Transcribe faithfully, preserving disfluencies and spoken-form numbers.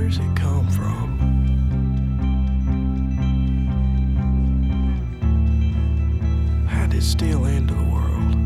where's it come from? How did it steal into the world?